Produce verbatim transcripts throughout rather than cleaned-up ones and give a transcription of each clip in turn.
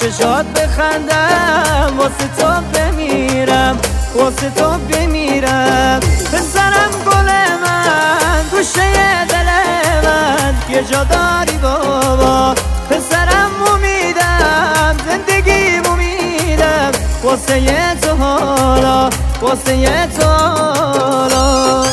چشات بخندم واسه تو بمیرم واسه تو بمیرم پسرم گل من گوشه دل من یه جا داری بابا پسرم امیدم زندگیم امیدم واسه یه تو حالا واسه یه تو حالا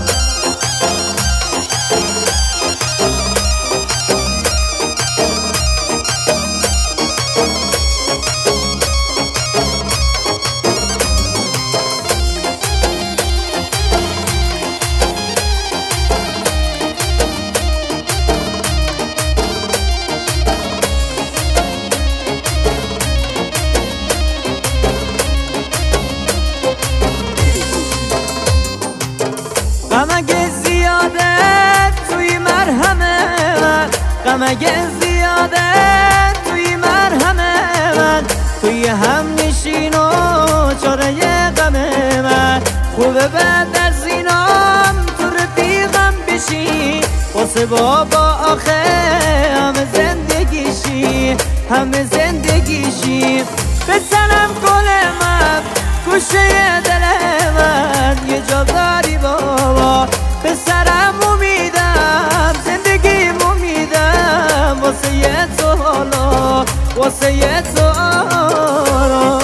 غم اگه زیاده توی مرهمه من غم اگه زیاده توی مرهمه من توی هم نشین و چاره غم من خوبه بعد در زینام تو رفیقم بشی واسه بابا آخه همه زندگیشی همه زندگیشی بزنم گل من گوشه دل من یه جا داری بابا پسرم امیدم زندگیم امیدم واسه یه تو حالا واسه یه تو حالا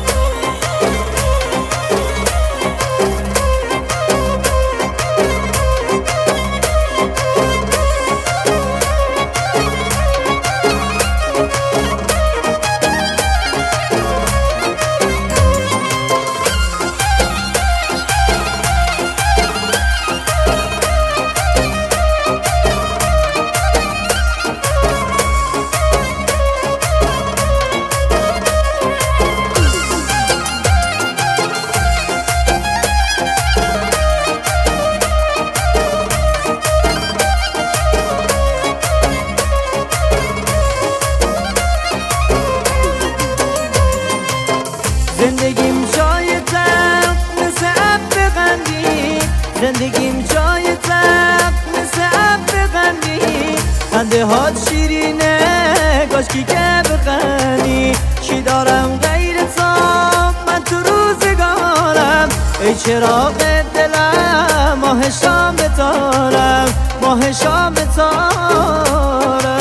زندگیم جای تب مثل عب قندی زندگیم جای تب مثل عب قندی خنده هات شیرینه کاشکی که بخندی چی دارم غیر تو من تو روزگارم ای چراغ دلم ماه شام بتارم ماه شام بتارم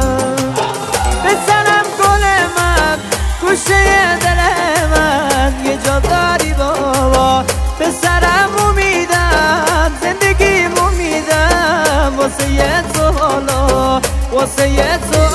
بزنم گل من گوشه دل من یه جا داری بابا پسرم امیدم زندگیم امیدم واسه یه تو حالا واسه یه تو